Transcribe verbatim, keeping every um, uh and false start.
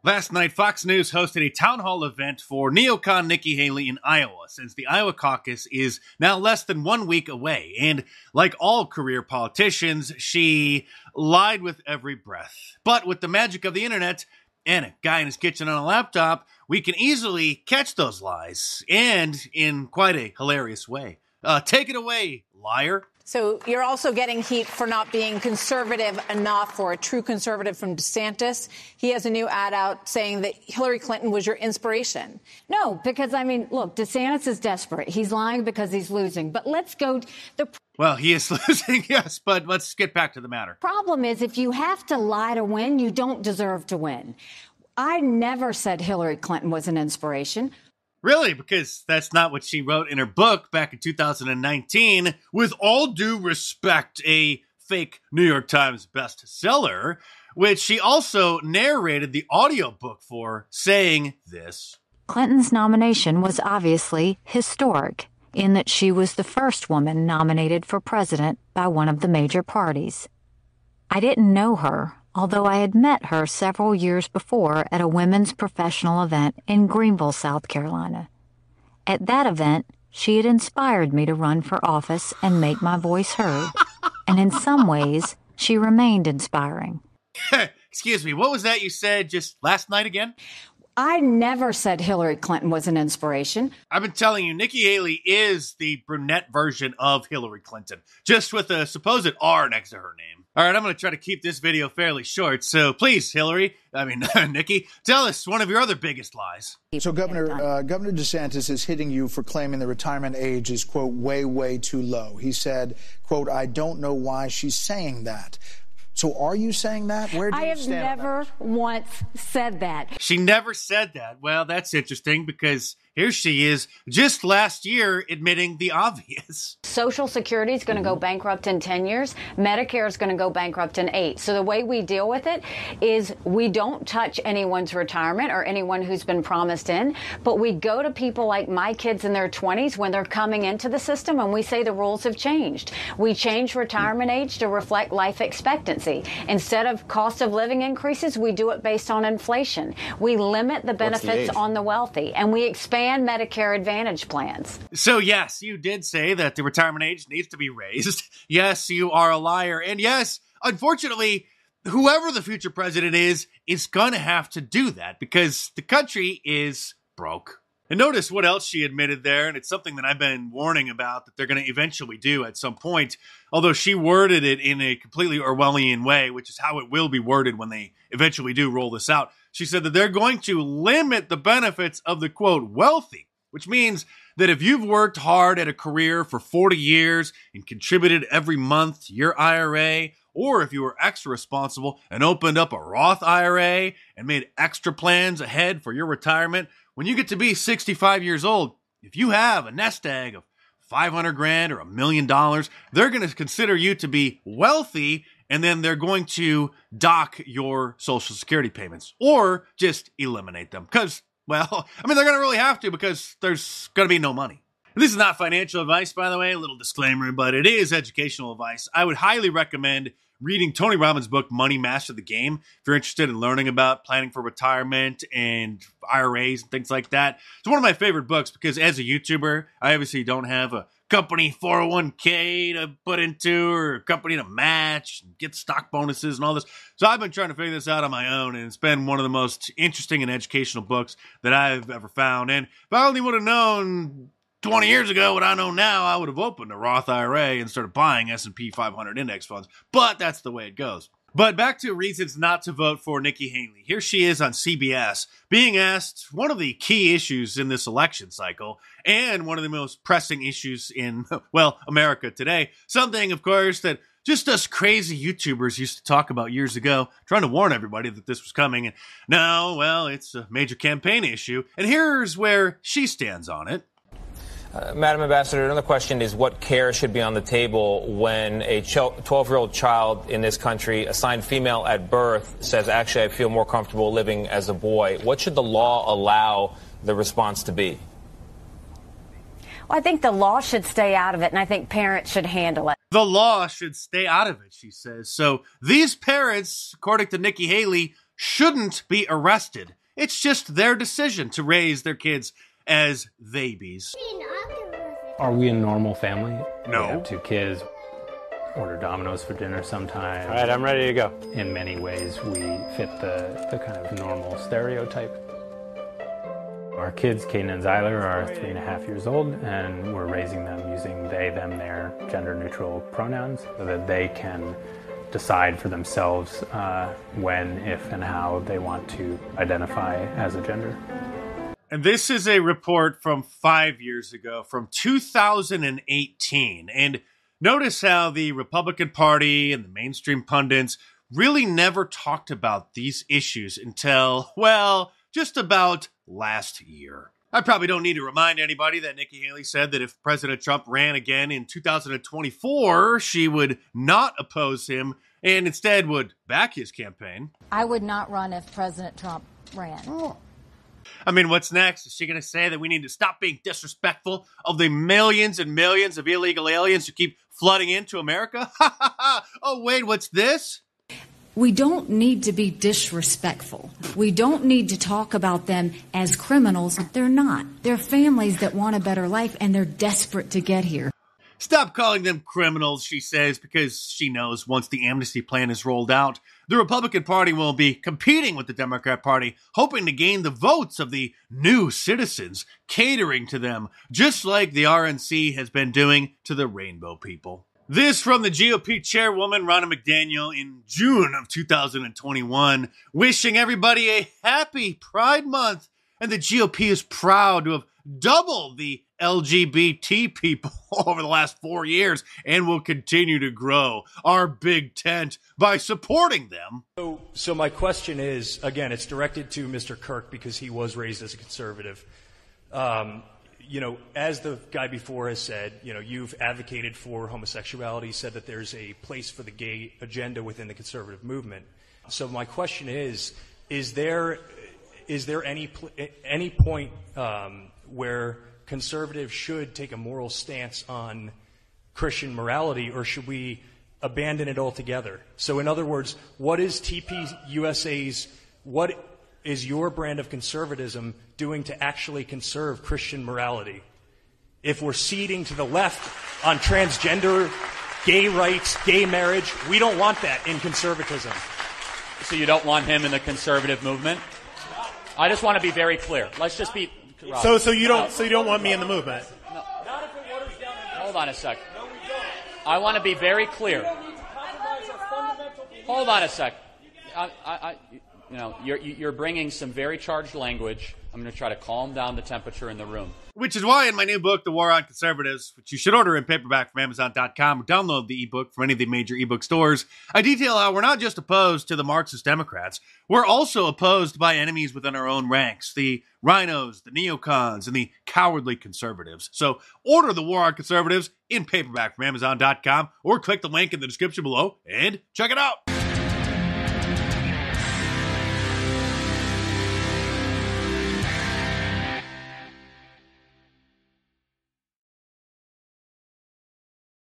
Last night, Fox News hosted a town hall event for neocon Nikki Haley in Iowa, since the Iowa caucus is now less than one week away. And like all career politicians, she lied with every breath. But with the magic of the internet and a guy in his kitchen on a laptop, we can easily catch those lies, and in quite a hilarious way. Uh, take it away, liar. So you're also getting heat for not being conservative enough, for a true conservative from DeSantis. He has a new ad out saying that Hillary Clinton was your inspiration. No, because, I mean, look, DeSantis is desperate. He's lying because he's losing. But let's go. The Well, he is losing, yes, but let's get back to the matter. problem is, if you have to lie to win, you don't deserve to win. I never said Hillary Clinton was an inspiration. Really? Because that's not what she wrote in her book back in two thousand nineteen. With all due respect, a fake New York Times bestseller, which she also narrated the audiobook for, saying this. Clinton's nomination was obviously historic in that she was the first woman nominated for president by one of the major parties. I didn't know her, although I had met her several years before at a women's professional event in Greenville, South Carolina. At that event, she had inspired me to run for office and make my voice heard, and in some ways, she remained inspiring. Excuse me, what was that you said just last night again? I never said Hillary Clinton was an inspiration. I've been telling you, Nikki Haley is the brunette version of Hillary Clinton, just with a supposed R next to her name. All right, I'm going to try to keep this video fairly short, so please, Hillary, I mean, Nikki, tell us one of your other biggest lies. So, Governor, uh, Governor DeSantis is hitting you for claiming the retirement age is, quote, way, way too low. He said, quote, I don't know why she's saying that. So are you saying that? Where do you I have stand never once said that. She never said that. Well, that's interesting because here she is just last year admitting the obvious. Social Security is going to go bankrupt in ten years. Medicare is going to go bankrupt in eight. So the way we deal with it is we don't touch anyone's retirement or anyone who's been promised in, but we go to people like my kids in their twenties when they're coming into the system and we say the rules have changed. We change retirement age to reflect life expectancy. Instead of cost of living increases, we do it based on inflation. We limit the benefits the on the wealthy, and we expand Medicare Advantage plans. So yes, you did say that the retirement age needs to be raised. Yes, you are a liar. And yes, unfortunately, whoever the future president is, is going to have to do that because the country is broke. And notice what else she admitted there, and it's something that I've been warning about that they're going to eventually do at some point, although she worded it in a completely Orwellian way, which is how it will be worded when they eventually do roll this out. She said that they're going to limit the benefits of the, quote, wealthy, which means that if you've worked hard at a career for forty years and contributed every month to your I R A, or if you were extra responsible and opened up a Roth I R A and made extra plans ahead for your retirement, when you get to be sixty-five years old, if you have a nest egg of five hundred grand or a million dollars, they're going to consider you to be wealthy, and then they're going to dock your Social Security payments or just eliminate them. Because, well, I mean, they're going to really have to because there's going to be no money. This is not financial advice, by the way, a little disclaimer, but it is educational advice. I would highly recommend reading Tony Robbins' book, Money Master the Game, if you're interested in learning about planning for retirement and I R As and things like that. It's one of my favorite books because as a YouTuber, I obviously don't have a company four oh one k to put into or a company to match and get stock bonuses and all this. So I've been trying to figure this out on my own, and it's been one of the most interesting and educational books that I've ever found. And if I only would have known twenty years ago what I know now, I would have opened a Roth I R A and started buying S and P five hundred index funds. But that's the way it goes. But back to reasons not to vote for Nikki Haley. Here she is on C B S being asked one of the key issues in this election cycle and one of the most pressing issues in, well, America today. Something, of course, that just us crazy YouTubers used to talk about years ago, trying to warn everybody that this was coming. And now, well, it's a major campaign issue. And here's where she stands on it. Uh, Madam Ambassador, another question is what care should be on the table when a twelve-year-old child in this country assigned female at birth says, actually, I feel more comfortable living as a boy? What should the law allow the response to be? Well, I think the law should stay out of it, and I think parents should handle it. The law should stay out of it, she says. So these parents, according to Nikki Haley, shouldn't be arrested. It's just their decision to raise their kids as babies. Are we a normal family? No. We have two kids, order Domino's for dinner sometimes. All right, I'm ready to go. In many ways, we fit the, the kind of normal stereotype. Our kids, Caden and Zyler, are three and a half years old, and we're raising them using they, them, their gender-neutral pronouns so that they can decide for themselves uh, when, if, and how they want to identify as a gender. And this is a report from five years ago, from two thousand eighteen. And notice how the Republican Party and the mainstream pundits really never talked about these issues until, well, just about last year. I probably don't need to remind anybody that Nikki Haley said that if President Trump ran again in two thousand twenty-four, she would not oppose him and instead would back his campaign. I would not run if President Trump ran. Oh. I mean, what's next? Is she going to say that we need to stop being disrespectful of the millions and millions of illegal aliens who keep flooding into America? Ha ha ha! Oh, wait, what's this? We don't need to be disrespectful. We don't need to talk about them as criminals. They're not. They're families that want a better life, and they're desperate to get here. Stop calling them criminals, she says, because she knows once the amnesty plan is rolled out, the Republican Party will be competing with the Democrat Party, hoping to gain the votes of the new citizens, catering to them, just like the R N C has been doing to the Rainbow people. This from the G O P chairwoman, Ronna McDaniel, in June of two thousand twenty-one, wishing everybody a happy Pride Month. And the G O P is proud to have doubled the L G B T people over the last four years and will continue to grow our big tent by supporting them. So, so my question is, again, it's directed to Mister Kirk because he was raised as a conservative. Um, You know, as the guy before has said, you know, you've advocated for homosexuality, said that there's a place for the gay agenda within the conservative movement. So my question is, is there is there any any point um, where conservatives should take a moral stance on Christian morality, or should we abandon it altogether? So in other words, what is T P U S A's, what is your brand of conservatism doing to actually conserve Christian morality? If we're ceding to the left on transgender, gay rights, gay marriage, we don't want that in conservatism. So you don't want him in the conservative movement? I just want to be very clear. Let's just be... Rob, so so you don't so you don't want me in the movement? No. Hold on a sec. I want to be very clear. Hold on a sec. I... I, I You know, you're, you're bringing some very charged language. I'm going to try to calm down the temperature in the room. Which is why in my new book, The War on Conservatives, which you should order in paperback from Amazon dot com or download the ebook from any of the major ebook stores, I detail how we're not just opposed to the Marxist Democrats, we're also opposed by enemies within our own ranks, the rhinos, the neocons, and the cowardly conservatives. So order The War on Conservatives in paperback from Amazon dot com or click the link in the description below and check it out.